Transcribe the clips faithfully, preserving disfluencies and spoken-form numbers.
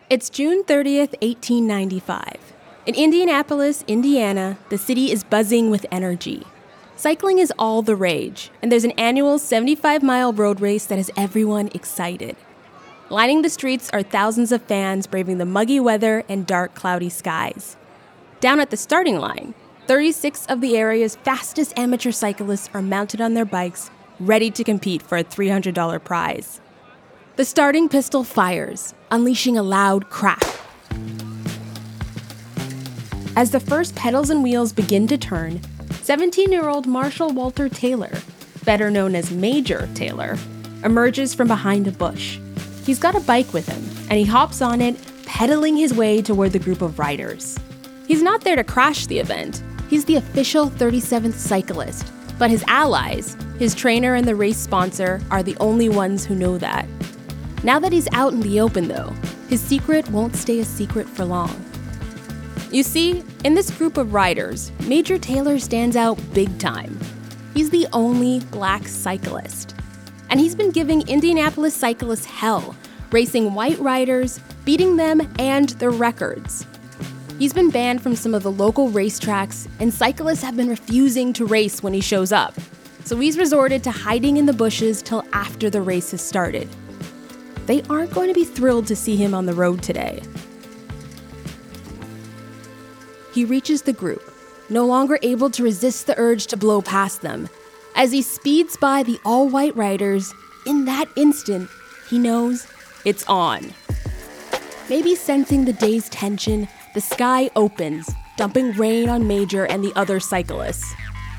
It's June thirtieth, eighteen ninety-five. In Indianapolis, Indiana, the city is buzzing with energy. Cycling is all the rage, and there's an annual seventy-five mile road race that has everyone excited. Lining the streets are thousands of fans braving the muggy weather and dark, cloudy skies. Down at the starting line, thirty-six of the area's fastest amateur cyclists are mounted on their bikes, ready to compete for a three hundred dollars prize. The starting pistol fires, unleashing a loud crack. As the first pedals and wheels begin to turn, seventeen-year-old Marshall Walter Taylor, better known as Major Taylor, emerges from behind a bush. He's got a bike with him, and he hops on it, pedaling his way toward the group of riders. He's not there to crash the event. He's the official thirty-seventh cyclist, but his allies, his trainer and the race sponsor, are the only ones who know that. Now that he's out in the open, though, his secret won't stay a secret for long. You see, in this group of riders, Major Taylor stands out big time. He's the only black cyclist. And he's been giving Indianapolis cyclists hell, racing white riders, beating them and their records. He's been banned from some of the local racetracks, and cyclists have been refusing to race when he shows up. So he's resorted to hiding in the bushes till after the race has started. They aren't going to be thrilled to see him on the road today. He reaches the group, no longer able to resist the urge to blow past them. As he speeds by the all-white riders, in that instant, he knows it's on. Maybe sensing the day's tension, the sky opens, dumping rain on Major and the other cyclists.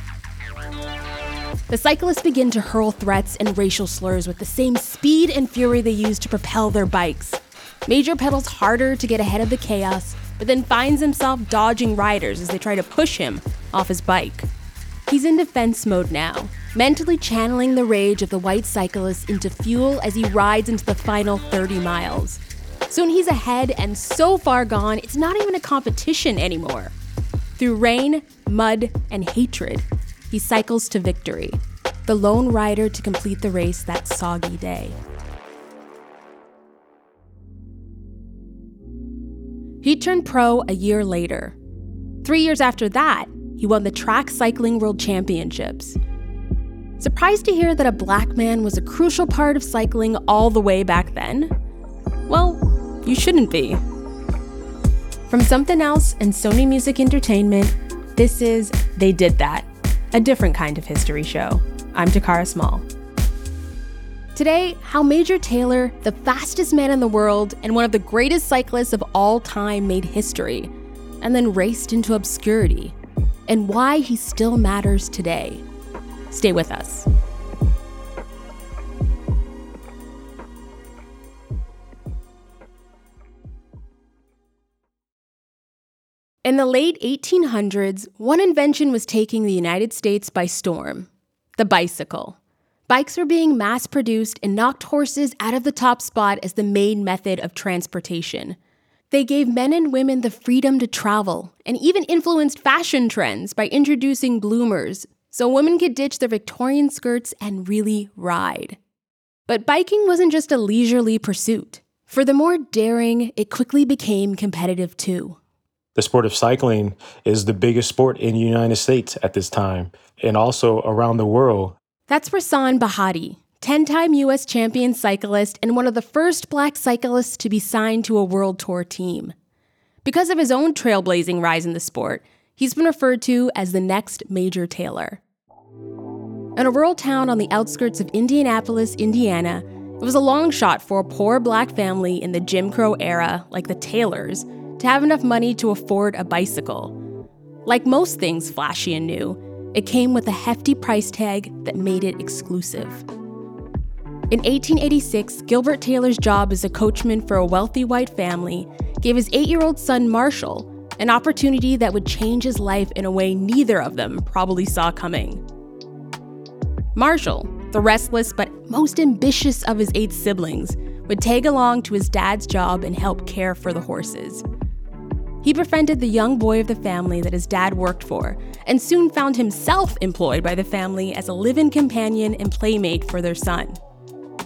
The cyclists begin to hurl threats and racial slurs with the same speed and fury they use to propel their bikes. Major pedals harder to get ahead of the chaos, but then finds himself dodging riders as they try to push him off his bike. He's in defense mode now, mentally channeling the rage of the white cyclists into fuel as he rides into the final thirty miles. Soon he's ahead and so far gone, it's not even a competition anymore. Through rain, mud, and hatred, he cycles to victory, the lone rider to complete the race that soggy day. He turned pro a year later. Three years after that, he won the Track Cycling World Championships. Surprised to hear that a black man was a crucial part of cycling all the way back then? Well, you shouldn't be. From Something Else and Sony Music Entertainment, this is They Did That, a different kind of history show. I'm Takara Small. Today, how Major Taylor, the fastest man in the world and one of the greatest cyclists of all time, made history, and then raced into obscurity, and why he still matters today. Stay with us. In the late eighteen hundreds, one invention was taking the United States by storm: the bicycle. Bikes were being mass-produced and knocked horses out of the top spot as the main method of transportation. They gave men and women the freedom to travel, and even influenced fashion trends by introducing bloomers, so women could ditch their Victorian skirts and really ride. But biking wasn't just a leisurely pursuit. For the more daring, it quickly became competitive too. The sport of cycling is the biggest sport in the United States at this time, and also around the world. That's Rahsaan Bahati, ten-time U S champion cyclist and one of the first black cyclists to be signed to a world tour team. Because of his own trailblazing rise in the sport, he's been referred to as the next Major Taylor. In a rural town on the outskirts of Indianapolis, Indiana, it was a long shot for a poor black family in the Jim Crow era, like the Taylors, to have enough money to afford a bicycle. Like most things flashy and new, it came with a hefty price tag that made it exclusive. In eighteen eighty-six, Gilbert Taylor's job as a coachman for a wealthy white family gave his eight-year-old son Marshall an opportunity that would change his life in a way neither of them probably saw coming. Marshall, the restless but most ambitious of his eight siblings, would tag along to his dad's job and help care for the horses. He befriended the young boy of the family that his dad worked for, and soon found himself employed by the family as a live-in companion and playmate for their son.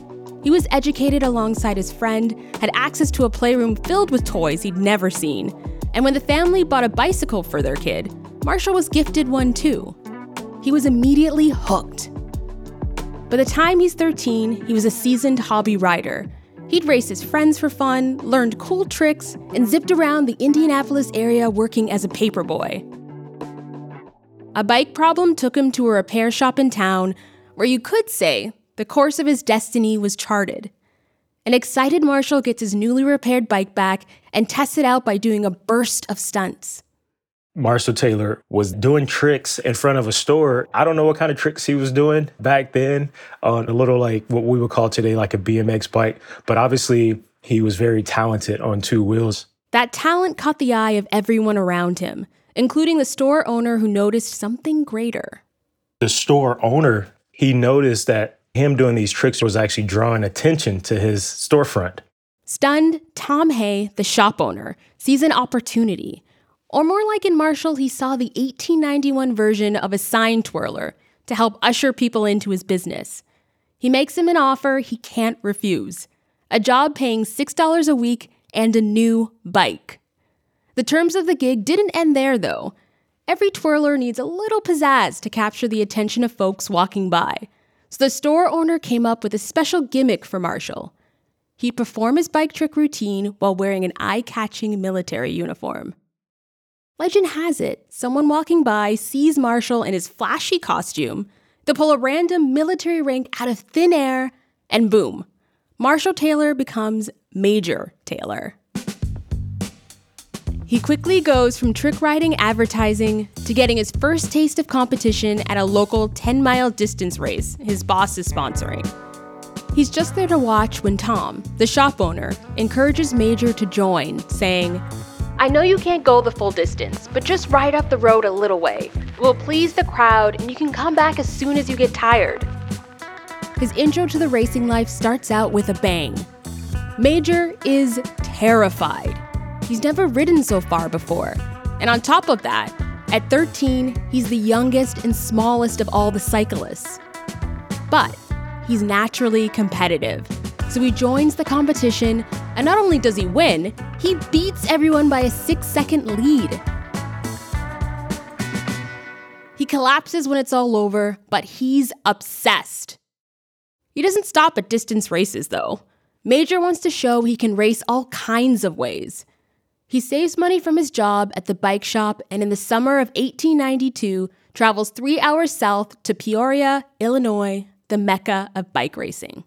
He was educated alongside his friend, had access to a playroom filled with toys he'd never seen, and when the family bought a bicycle for their kid, Marshall was gifted one too. He was immediately hooked. By the time he's thirteen, he was a seasoned hobby rider. He'd race his friends for fun, learned cool tricks, and zipped around the Indianapolis area working as a paperboy. A bike problem took him to a repair shop in town where you could say the course of his destiny was charted. An excited Marshall gets his newly repaired bike back and tests it out by doing a burst of stunts. Marshall Taylor was doing tricks in front of a store. I don't know what kind of tricks he was doing back then on a little like what we would call today like a B M X bike, but obviously he was very talented on two wheels. That talent caught the eye of everyone around him, including the store owner who noticed something greater. The store owner, he noticed that him doing these tricks was actually drawing attention to his storefront. Stunned, Tom Hay, the shop owner, sees an opportunity. Or more like in Marshall, he saw the eighteen ninety-one version of a sign twirler to help usher people into his business. He makes him an offer he can't refuse. A job paying six dollars a week and a new bike. The terms of the gig didn't end there, though. Every twirler needs a little pizzazz to capture the attention of folks walking by. So the store owner came up with a special gimmick for Marshall. He'd perform his bike trick routine while wearing an eye-catching military uniform. Legend has it, someone walking by sees Marshall in his flashy costume. They pull a random military rank out of thin air, and boom, Marshall Taylor becomes Major Taylor. He quickly goes from trick riding advertising to getting his first taste of competition at a local ten-mile distance race his boss is sponsoring. He's just there to watch when Tom, the shop owner, encourages Major to join, saying, "I know you can't go the full distance, but just ride up the road a little way. It will please the crowd, and you can come back as soon as you get tired." His intro to the racing life starts out with a bang. Major is terrified. He's never ridden so far before. And on top of that, at thirteen, he's the youngest and smallest of all the cyclists. But he's naturally competitive. So he joins the competition, and not only does he win, he beats everyone by a six-second lead. He collapses when it's all over, but he's obsessed. He doesn't stop at distance races, though. Major wants to show he can race all kinds of ways. He saves money from his job at the bike shop, and in the summer of eighteen ninety-two, travels three hours south to Peoria, Illinois, the mecca of bike racing.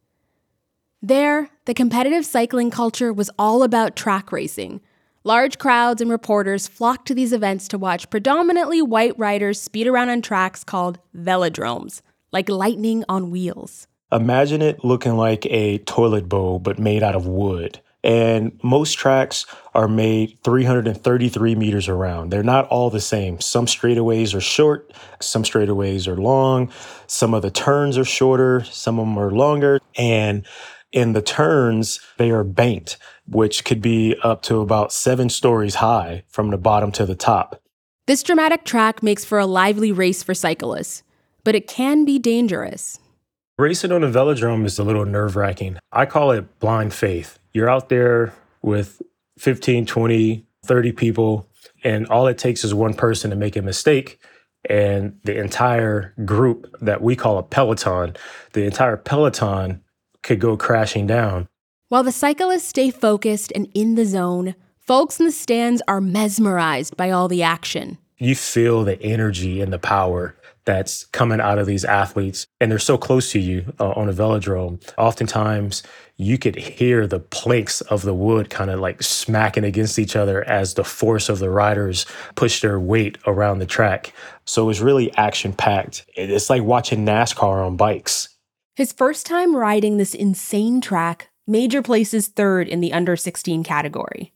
There, the competitive cycling culture was all about track racing. Large crowds and reporters flocked to these events to watch predominantly white riders speed around on tracks called velodromes, like lightning on wheels. Imagine it looking like a toilet bowl, but made out of wood. And most tracks are made three hundred thirty-three meters around. They're not all the same. Some straightaways are short, some straightaways are long, some of the turns are shorter, some of them are longer. And in the turns, they are banked, which could be up to about seven stories high from the bottom to the top. This dramatic track makes for a lively race for cyclists, but it can be dangerous. Racing on a velodrome is a little nerve-wracking. I call it blind faith. You're out there with fifteen, twenty, thirty people, and all it takes is one person to make a mistake, and the entire group that we call a peloton, the entire peloton could go crashing down. While the cyclists stay focused and in the zone, folks in the stands are mesmerized by all the action. You feel the energy and the power that's coming out of these athletes, and they're so close to you uh, on a velodrome. Oftentimes, you could hear the planks of the wood kind of like smacking against each other as the force of the riders push their weight around the track. So it's really action-packed. It's like watching NASCAR on bikes. His first time riding this insane track, Major places third in the under sixteen category.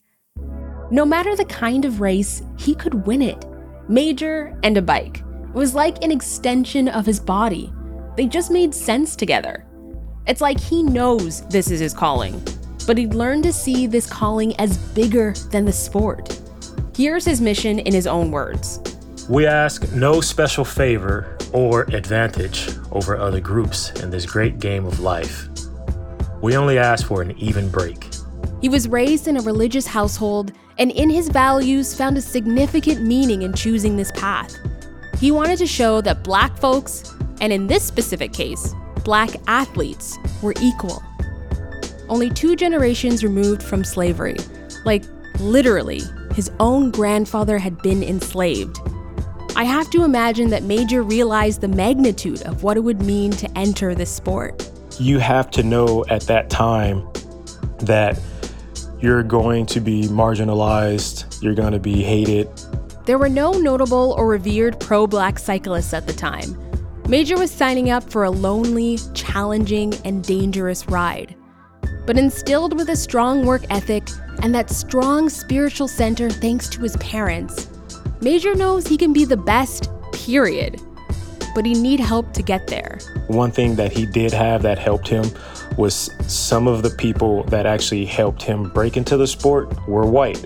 No matter the kind of race, he could win it. Major and a bike. It was like an extension of his body. They just made sense together. It's like he knows this is his calling, but he'd learned to see this calling as bigger than the sport. Here's his mission in his own words. We ask no special favor or advantage over other groups in this great game of life. We only ask for an even break. He was raised in a religious household, and in his values found a significant meaning in choosing this path. He wanted to show that Black folks, and in this specific case, Black athletes, were equal. Only two generations removed from slavery, like literally, his own grandfather had been enslaved. I have to imagine that Major realized the magnitude of what it would mean to enter this sport. You have to know at that time that you're going to be marginalized, you're going to be hated. There were no notable or revered pro-Black cyclists at the time. Major was signing up for a lonely, challenging, and dangerous ride. But instilled with a strong work ethic and that strong spiritual center thanks to his parents, Major knows he can be the best, period. But he need help to get there. One thing that he did have that helped him was some of the people that actually helped him break into the sport were white.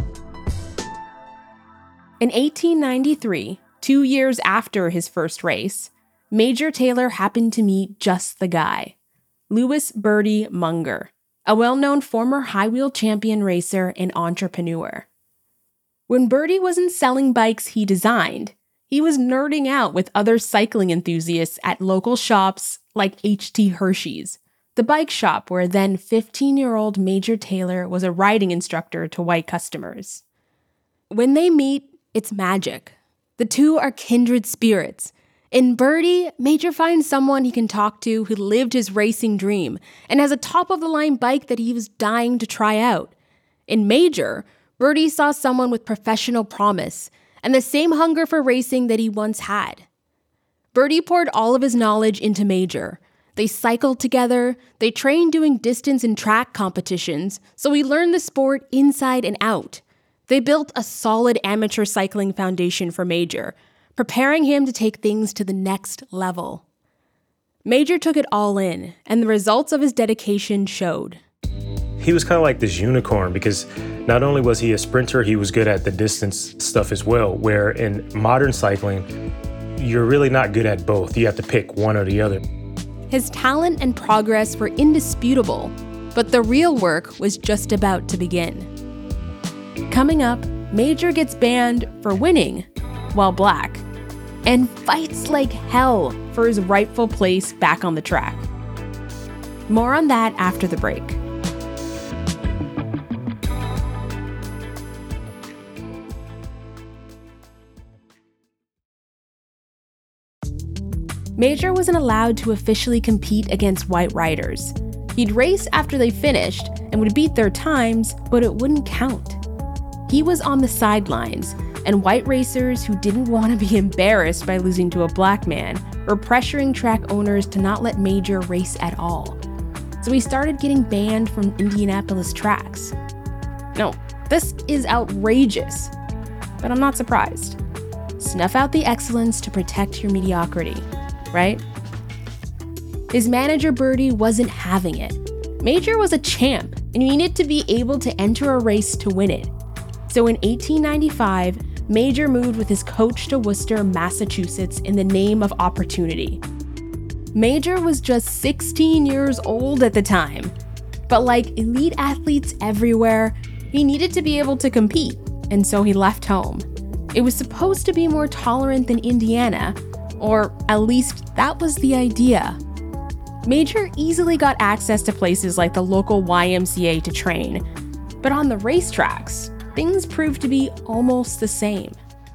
In eighteen ninety-three, two years after his first race, Major Taylor happened to meet just the guy, Louis Bertie Munger, a well-known former high-wheel champion racer and entrepreneur. When Bertie wasn't selling bikes he designed, he was nerding out with other cycling enthusiasts at local shops like H T Hershey's, the bike shop where then fifteen-year-old Major Taylor was a riding instructor to white customers. When they meet, it's magic. The two are kindred spirits. In Bertie, Major finds someone he can talk to who lived his racing dream and has a top-of-the-line bike that he was dying to try out. In Major, Bertie saw someone with professional promise and the same hunger for racing that he once had. Bertie poured all of his knowledge into Major. They cycled together, they trained doing distance and track competitions, so he learned the sport inside and out. They built a solid amateur cycling foundation for Major, preparing him to take things to the next level. Major took it all in, and the results of his dedication showed. He was kind of like this unicorn because not only was he a sprinter, he was good at the distance stuff as well, where in modern cycling, you're really not good at both. You have to pick one or the other. His talent and progress were indisputable, but the real work was just about to begin. Coming up, Major gets banned for winning while Black, and fights like hell for his rightful place back on the track. More on that after the break. Major wasn't allowed to officially compete against white riders. He'd race after they finished and would beat their times, but it wouldn't count. He was on the sidelines, and white racers who didn't want to be embarrassed by losing to a Black man were pressuring track owners to not let Major race at all. So he started getting banned from Indianapolis tracks. No, this is outrageous, but I'm not surprised. Snuff out the excellence to protect your mediocrity, right? His manager Bertie wasn't having it. Major was a champ, and you needed to be able to enter a race to win it. So in eighteen ninety-five, Major moved with his coach to Worcester, Massachusetts in the name of opportunity. Major was just sixteen years old at the time, but like elite athletes everywhere, he needed to be able to compete, and so he left home. It was supposed to be more tolerant than Indiana, or at least that was the idea. Major easily got access to places like the local Y M C A to train, but on the racetracks, things proved to be almost the same.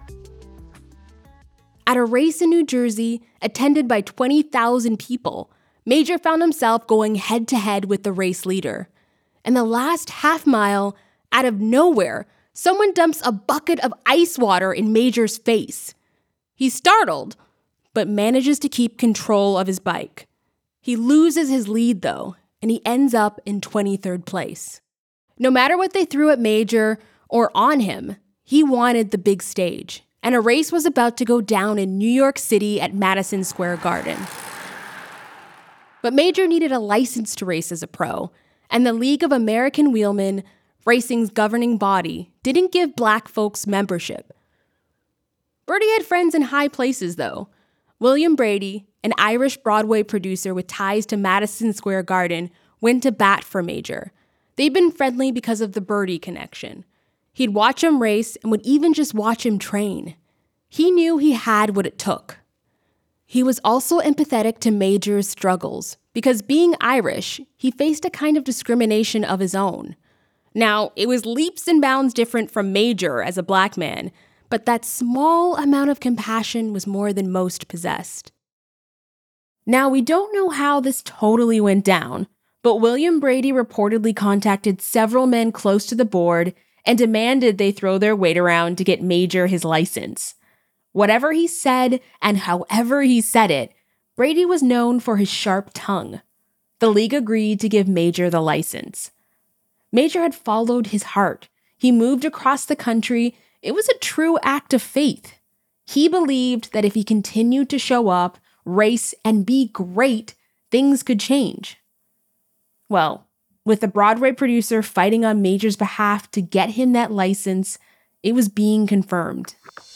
At a race in New Jersey, attended by twenty thousand people, Major found himself going head-to-head with the race leader. In the last half mile, out of nowhere, someone dumps a bucket of ice water in Major's face. He's startled, but manages to keep control of his bike. He loses his lead, though, and he ends up in twenty-third place. No matter what they threw at Major or on him, he wanted the big stage, and a race was about to go down in New York City at Madison Square Garden. But Major needed a license to race as a pro, and the League of American Wheelmen, racing's governing body, didn't give Black folks membership. Bertie had friends in high places, though. William Brady, an Irish Broadway producer with ties to Madison Square Garden, went to bat for Major. They'd been friendly because of the Birdie connection. He'd watch him race and would even just watch him train. He knew he had what it took. He was also empathetic to Major's struggles because, being Irish, he faced a kind of discrimination of his own. Now, it was leaps and bounds different from Major as a black man, but that small amount of compassion was more than most possessed. Now, we don't know how this totally went down, but William Brady reportedly contacted several men close to the board and demanded they throw their weight around to get Major his license. Whatever he said and however he said it, Brady was known for his sharp tongue. The league agreed to give Major the license. Major had followed his heart. He moved across the country. It was a true act of faith. He believed that if he continued to show up, race, and be great, things could change. Well, with the Broadway producer fighting on Major's behalf to get him that license, it was being confirmed.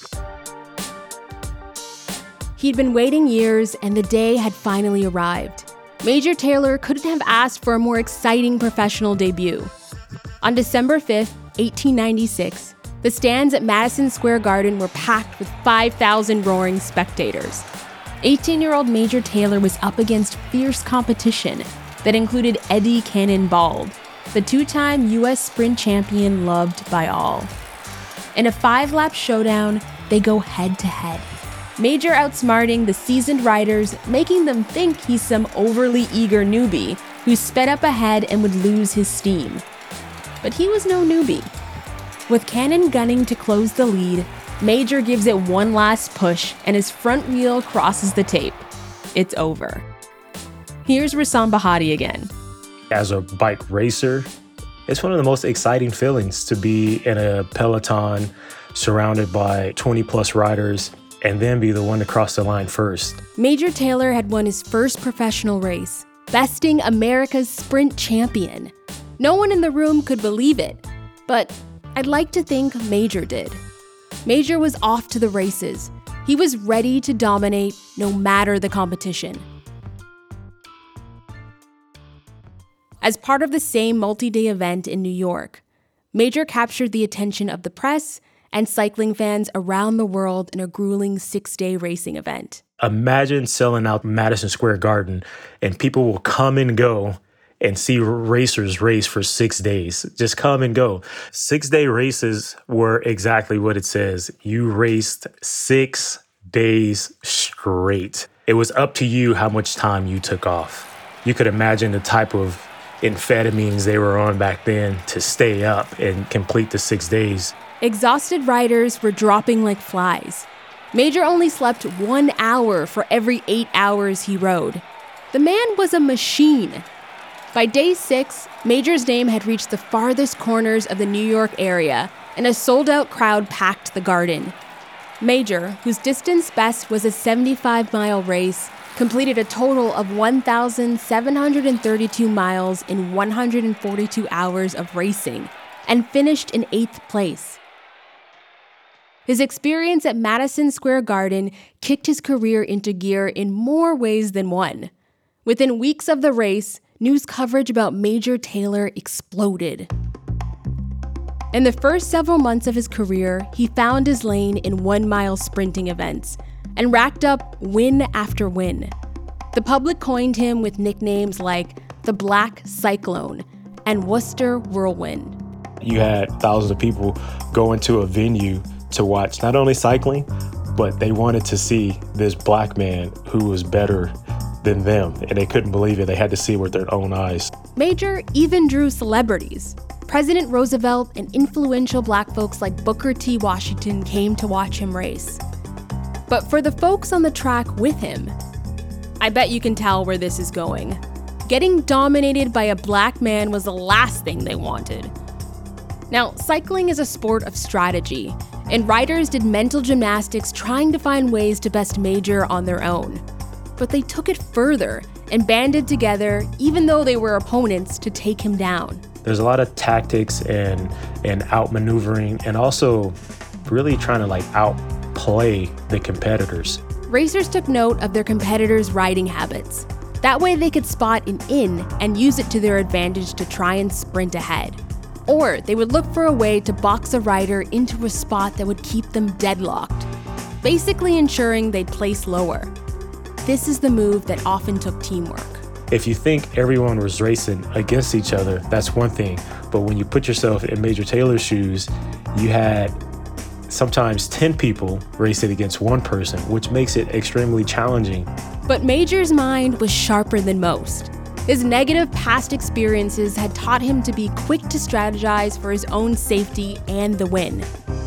He'd been waiting years, and the day had finally arrived. Major Taylor couldn't have asked for a more exciting professional debut. On December fifth, eighteen ninety-six, the stands at Madison Square Garden were packed with five thousand roaring spectators. eighteen-year-old Major Taylor was up against fierce competition that included Eddie Cannonball, the two-time U S sprint champion loved by all. In a five-lap showdown, they go head-to-head. Major outsmarting the seasoned riders, making them think he's some overly eager newbie who sped up ahead and would lose his steam. But he was no newbie. With Cannon gunning to close the lead, Major gives it one last push and his front wheel crosses the tape. It's over. Here's Rassam Bahati again. As a bike racer, it's one of the most exciting feelings to be in a peloton surrounded by twenty plus riders and then be the one to cross the line first. Major Taylor had won his first professional race, besting America's sprint champion. No one in the room could believe it, but I'd like to think Major did. Major was off to the races. He was ready to dominate no matter the competition. As part of the same multi-day event in New York, Major captured the attention of the press and cycling fans around the world in a grueling six-day racing event. Imagine selling out Madison Square Garden and people will come and go and see racers race for six days. Just come and go. Six-day races were exactly what it says. You raced six days straight. It was up to you how much time you took off. You could imagine the type of amphetamines they were on back then to stay up and complete the six days. Exhausted riders were dropping like flies. Major only slept one hour for every eight hours he rode. The man was a machine. By day six, Major's name had reached the farthest corners of the New York area, and a sold-out crowd packed the Garden. Major, whose distance best was a seventy-five mile race, completed a total of one thousand seven hundred thirty-two miles in one hundred forty-two hours of racing, and finished in eighth place. His experience at Madison Square Garden kicked his career into gear in more ways than one. Within weeks of the race, news coverage about Major Taylor exploded. In the first several months of his career, he found his lane in one-mile sprinting events and racked up win after win. The public coined him with nicknames like the Black Cyclone and Worcester Whirlwind. You had thousands of people going to a venue to watch not only cycling, but they wanted to see this black man who was better than them, and they couldn't believe it. They had to see it with their own eyes. Major even drew celebrities. President Roosevelt and influential black folks like Booker T. Washington came to watch him race. But for the folks on the track with him, I bet you can tell where this is going. Getting dominated by a black man was the last thing they wanted. Now, cycling is a sport of strategy, and riders did mental gymnastics trying to find ways to best Major on their own. But they took it further and banded together, even though they were opponents, to take him down. There's a lot of tactics and and outmaneuvering, and also really trying to like outplay the competitors. Racers took note of their competitors' riding habits. That way they could spot an in and use it to their advantage to try and sprint ahead. Or they would look for a way to box a rider into a spot that would keep them deadlocked, basically ensuring they'd place lower. This is the move that often took teamwork. If you think everyone was racing against each other, that's one thing. But when you put yourself in Major Taylor's shoes, you had sometimes ten people racing against one person, which makes it extremely challenging. But Major's mind was sharper than most. His negative past experiences had taught him to be quick to strategize for his own safety and the win.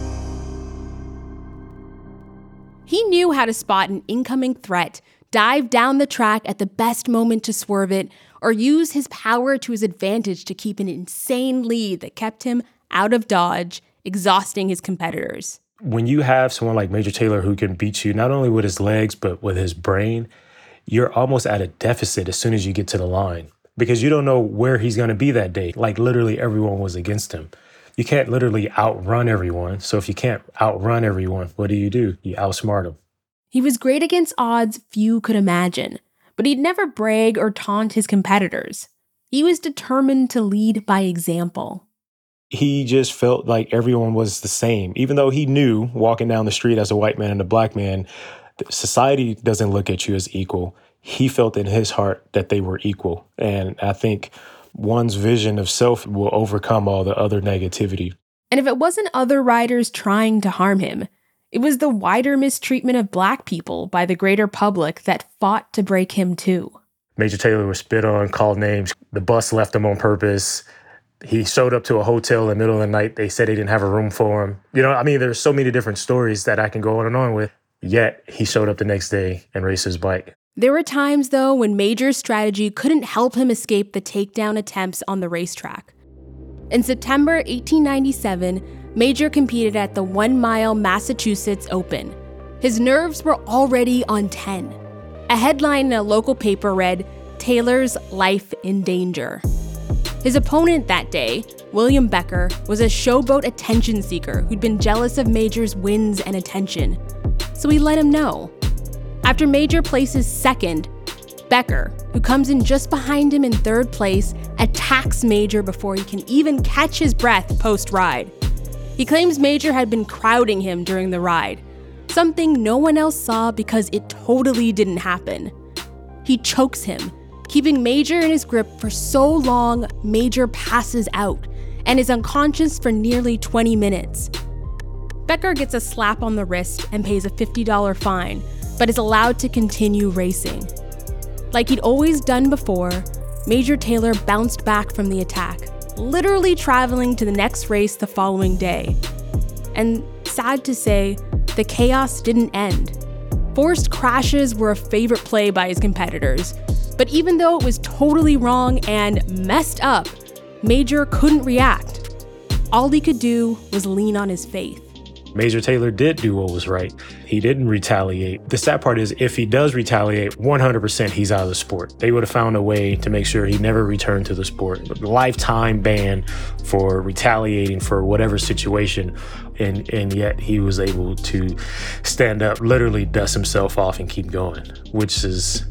He knew how to spot an incoming threat, dive down the track at the best moment to swerve it, or use his power to his advantage to keep an insane lead that kept him out of dodge, exhausting his competitors. When you have someone like Major Taylor who can beat you not only with his legs, but with his brain, you're almost at a deficit as soon as you get to the line because you don't know where he's going to be that day. Like literally everyone was against him. You can't literally outrun everyone. So if you can't outrun everyone, what do you do? You outsmart them. He was great against odds few could imagine, but he'd never brag or taunt his competitors. He was determined to lead by example. He just felt like everyone was the same, even though he knew walking down the street as a white man and a black man, society doesn't look at you as equal. He felt in his heart that they were equal. And I think one's vision of self will overcome all the other negativity. And if it wasn't other riders trying to harm him, it was the wider mistreatment of black people by the greater public that fought to break him too. Major Taylor was spit on, called names. The bus left him on purpose. He showed up to a hotel in the middle of the night. They said they didn't have a room for him. You know, I mean, there's so many different stories that I can go on and on with. Yet he showed up the next day and raced his bike. There were times, though, when Major's strategy couldn't help him escape the takedown attempts on the racetrack. In September eighteen ninety-seven, Major competed at the one-mile Massachusetts Open. His nerves were already on ten. A headline in a local paper read, "Taylor's Life in Danger." His opponent that day, William Becker, was a showboat attention seeker who'd been jealous of Major's wins and attention. So he let him know. After Major places second, Becker, who comes in just behind him in third place, attacks Major before he can even catch his breath post-ride. He claims Major had been crowding him during the ride, something no one else saw because it totally didn't happen. He chokes him, keeping Major in his grip for so long, Major passes out and is unconscious for nearly twenty minutes. Becker gets a slap on the wrist and pays a fifty dollars fine, but is allowed to continue racing. Like he'd always done before, Major Taylor bounced back from the attack, literally traveling to the next race the following day. And sad to say, the chaos didn't end. Forced crashes were a favorite play by his competitors, but even though it was totally wrong and messed up, Major couldn't react. All he could do was lean on his faith. Major Taylor did do what was right. He didn't retaliate. The sad part is if he does retaliate, one hundred percent he's out of the sport. They would have found a way to make sure he never returned to the sport. Lifetime ban for retaliating for whatever situation. And, and yet he was able to stand up, literally dust himself off and keep going, which is,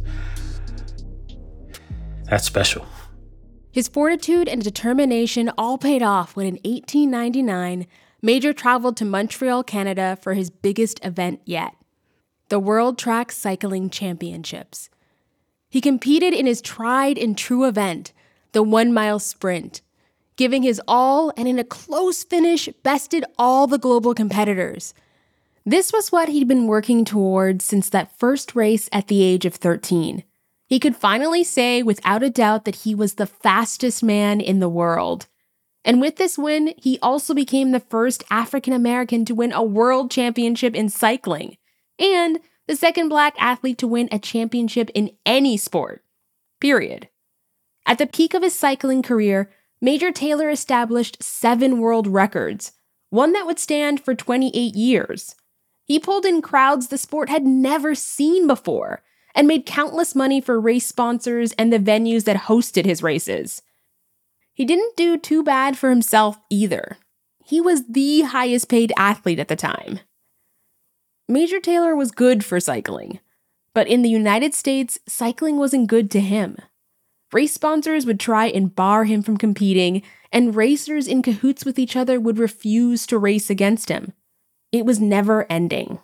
that's special. His fortitude and determination all paid off when in eighteen ninety-nine, Major traveled to Montreal, Canada for his biggest event yet, the World Track Cycling Championships. He competed in his tried and true event, the one-mile sprint, giving his all and in a close finish bested all the global competitors. This was what he'd been working towards since that first race at the age of thirteen. He could finally say without a doubt that he was the fastest man in the world. And with this win, he also became the first African American to win a world championship in cycling, and the second black athlete to win a championship in any sport, period. At the peak of his cycling career, Major Taylor established seven world records, one that would stand for twenty-eight years. He pulled in crowds the sport had never seen before, and made countless money for race sponsors and the venues that hosted his races. He didn't do too bad for himself either. He was the highest paid athlete at the time. Major Taylor was good for cycling. But in the United States, cycling wasn't good to him. Race sponsors would try and bar him from competing, and racers in cahoots with each other would refuse to race against him. It was never ending.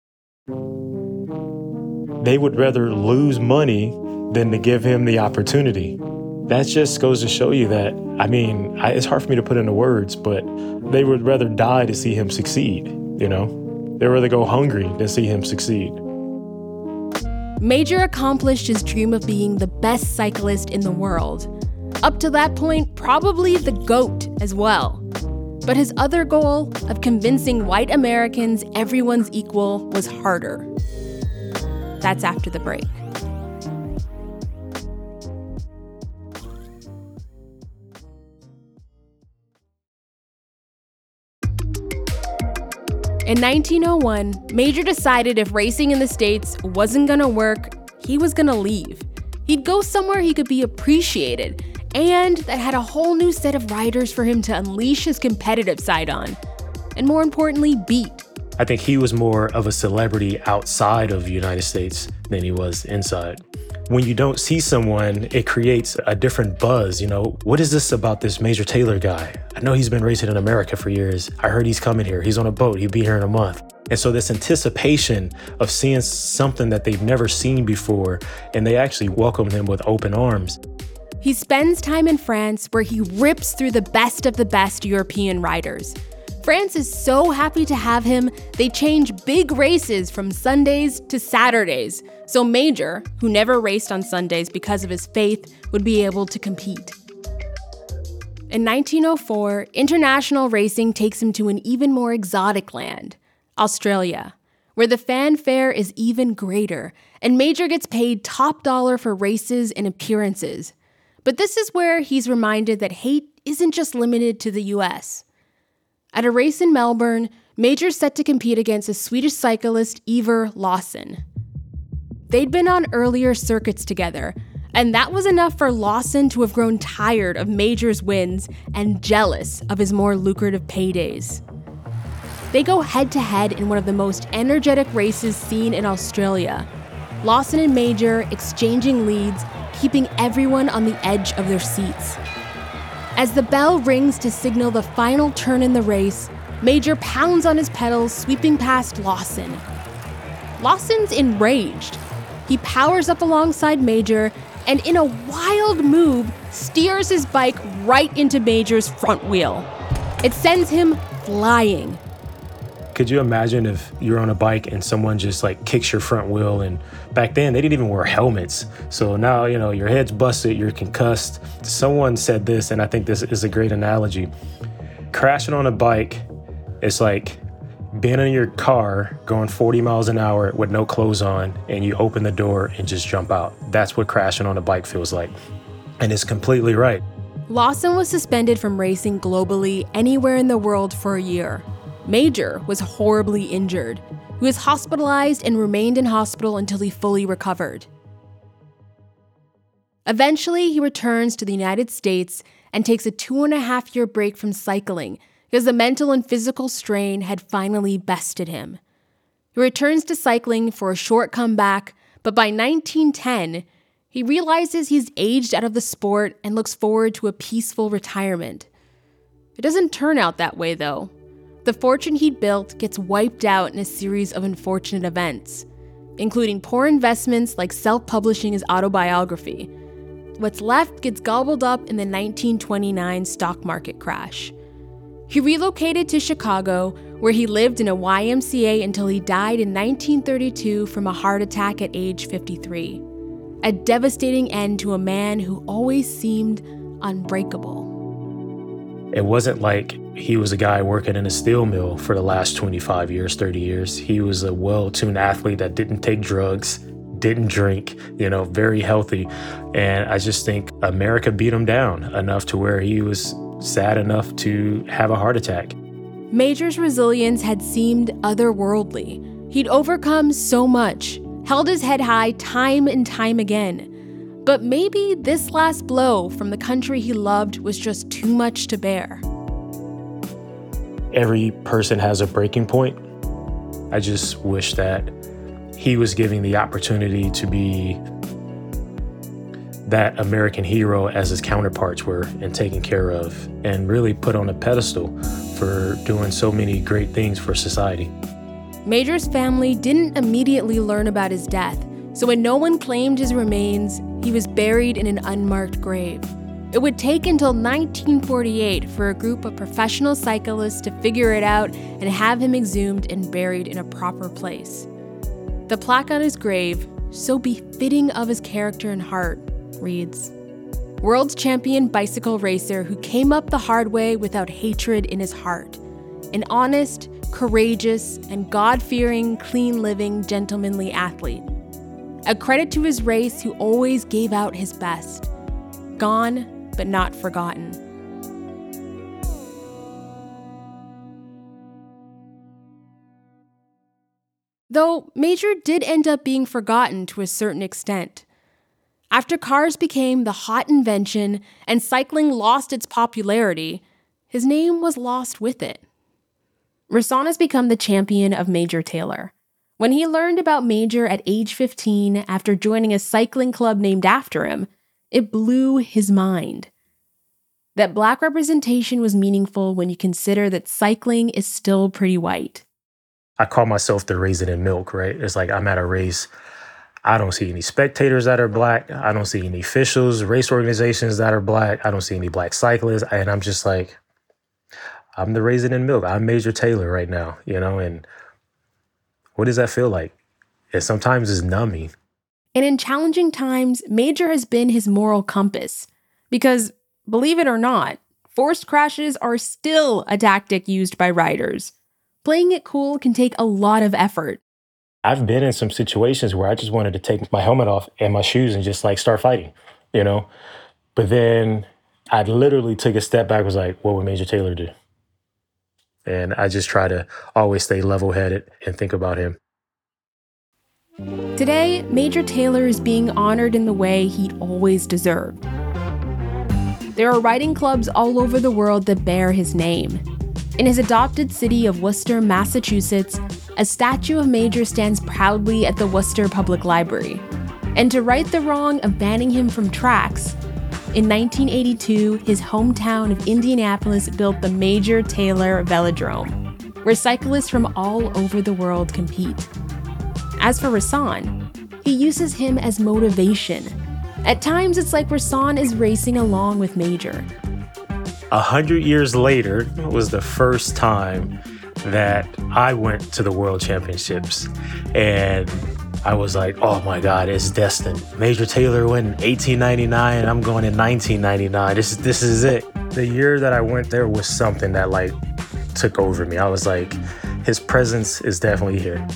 They would rather lose money than to give him the opportunity. That just goes to show you that, I mean, I, it's hard for me to put into words, but they would rather die to see him succeed, you know? They'd rather go hungry than see him succeed. Major accomplished his dream of being the best cyclist in the world. Up to that point, probably the GOAT as well. But his other goal of convincing white Americans everyone's equal was harder. That's after the break. In nineteen oh one, Major decided if racing in the States wasn't gonna work, he was gonna leave. He'd go somewhere he could be appreciated, and that had a whole new set of riders for him to unleash his competitive side on, and more importantly, beat. I think he was more of a celebrity outside of the United States than he was inside. When you don't see someone, it creates a different buzz, you know? What is this about this Major Taylor guy? I know he's been racing in America for years. I heard he's coming here. He's on a boat. He'll be here in a month. And so this anticipation of seeing something that they've never seen before, and they actually welcomed him with open arms. He spends time in France where he rips through the best of the best European riders. France is so happy to have him, they change big races from Sundays to Saturdays, so Major, who never raced on Sundays because of his faith, would be able to compete. In nineteen oh four, international racing takes him to an even more exotic land, Australia, where the fanfare is even greater, and Major gets paid top dollar for races and appearances. But this is where he's reminded that hate isn't just limited to the U S. At a race in Melbourne, Major's set to compete against a Swedish cyclist, Ivar Lawson. They'd been on earlier circuits together, and that was enough for Lawson to have grown tired of Major's wins and jealous of his more lucrative paydays. They go head-to-head in one of the most energetic races seen in Australia. Lawson and Major exchanging leads, keeping everyone on the edge of their seats. As the bell rings to signal the final turn in the race, Major pounds on his pedals, sweeping past Lawson. Lawson's enraged. He powers up alongside Major and, in a wild move, steers his bike right into Major's front wheel. It sends him flying. Could you imagine if you're on a bike and someone just like kicks your front wheel? And back then they didn't even wear helmets. So now, you know, your head's busted, you're concussed. Someone said this, and I think this is a great analogy. Crashing on a bike is like being in your car going forty miles an hour with no clothes on, and you open the door and just jump out. That's what crashing on a bike feels like. And it's completely right. Lawson was suspended from racing globally anywhere in the world for a year. Major was horribly injured. He was hospitalized and remained in hospital until he fully recovered. Eventually, he returns to the United States and takes a two and a half year break from cycling because the mental and physical strain had finally bested him. He returns to cycling for a short comeback, but by nineteen ten, he realizes he's aged out of the sport and looks forward to a peaceful retirement. It doesn't turn out that way, though. The fortune he'd built gets wiped out in a series of unfortunate events, including poor investments like self-publishing his autobiography. What's left gets gobbled up in the nineteen twenty-nine stock market crash. He relocated to Chicago, where he lived in a Y M C A until he died in nineteen thirty-two from a heart attack at age fifty-three. A devastating end to a man who always seemed unbreakable. It wasn't like he was a guy working in a steel mill for the last twenty-five years, thirty years. He was a well-tuned athlete that didn't take drugs, didn't drink, you know, very healthy. And I just think America beat him down enough to where he was sad enough to have a heart attack. Major's resilience had seemed otherworldly. He'd overcome so much, held his head high time and time again. But maybe this last blow from the country he loved was just too much to bear. Every person has a breaking point. I just wish that he he was giving the opportunity to be that American hero as his counterparts were and taken care of and really put on a pedestal for doing so many great things for society. Major's family didn't immediately learn about his death, so when no one claimed his remains, he was buried in an unmarked grave. It would take until nineteen forty-eight for a group of professional cyclists to figure it out and have him exhumed and buried in a proper place. The plaque on his grave, so befitting of his character and heart, reads, "World champion bicycle racer who came up the hard way without hatred in his heart. An honest, courageous, and God-fearing, clean-living, gentlemanly athlete. A credit to his race who always gave out his best. Gone, but not forgotten." Though Major did end up being forgotten to a certain extent. After cars became the hot invention and cycling lost its popularity, his name was lost with it. Rahsaan has become the champion of Major Taylor. When he learned about Major at age fifteen after joining a cycling club named after him, it blew his mind. That Black representation was meaningful when you consider that cycling is still pretty white. I call myself the raisin in milk, right? It's like I'm at a race. I don't see any spectators that are Black. I don't see any officials, race organizations that are Black. I don't see any Black cyclists. And I'm just like, I'm the raisin in milk. I'm Major Taylor right now, you know? And what does that feel like? It sometimes is numbing. And in challenging times, Major has been his moral compass. Because, believe it or not, forced crashes are still a tactic used by riders. Playing it cool can take a lot of effort. I've been in some situations where I just wanted to take my helmet off and my shoes and just like start fighting, you know? But then I literally took a step back, was like, what would Major Taylor do? And I just try to always stay level-headed and think about him. Today, Major Taylor is being honored in the way he'd always deserved. There are riding clubs all over the world that bear his name. In his adopted city of Worcester, Massachusetts, a statue of Major stands proudly at the Worcester Public Library. And to right the wrong of banning him from tracks, in nineteen eighty-two, his hometown of Indianapolis built the Major Taylor Velodrome, where cyclists from all over the world compete. As for Rahsaan, he uses him as motivation. At times, it's like Rahsaan is racing along with Major. A hundred years later was the first time that I went to the World Championships. And I was like, oh my God, it's destined. Major Taylor went in eighteen ninety-nine and I'm going in nineteen ninety-nine. This, this is it. The year that I went there was something that like took over me. I was like, his presence is definitely here.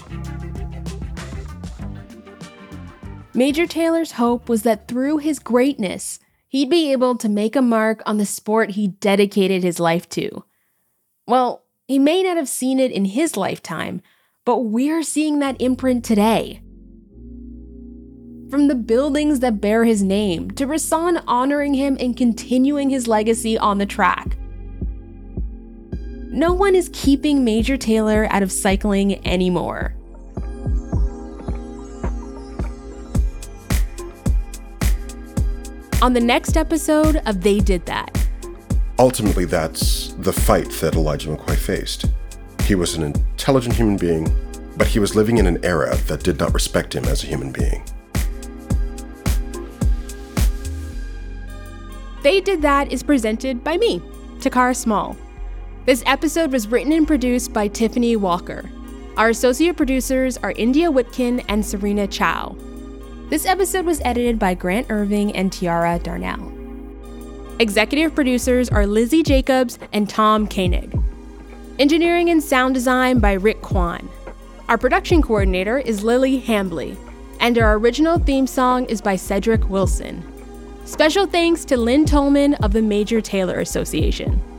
Major Taylor's hope was that through his greatness, he'd be able to make a mark on the sport he dedicated his life to. Well, he may not have seen it in his lifetime, but we're seeing that imprint today. From the buildings that bear his name, to Rahsaan honoring him and continuing his legacy on the track. No one is keeping Major Taylor out of cycling anymore. On the next episode of They Did That. Ultimately, that's the fight that Elijah McCoy faced. He was an intelligent human being, but he was living in an era that did not respect him as a human being. They Did That is presented by me, Takara Small. This episode was written and produced by Tiffany Walker. Our associate producers are India Whitkin and Serena Chow. This episode was edited by Grant Irving and Tiara Darnell. Executive producers are Lizzie Jacobs and Tom Koenig. Engineering and sound design by Rick Kwan. Our production coordinator is Lily Hambley, and our original theme song is by Cedric Wilson. Special thanks to Lynn Tolman of the Major Taylor Association.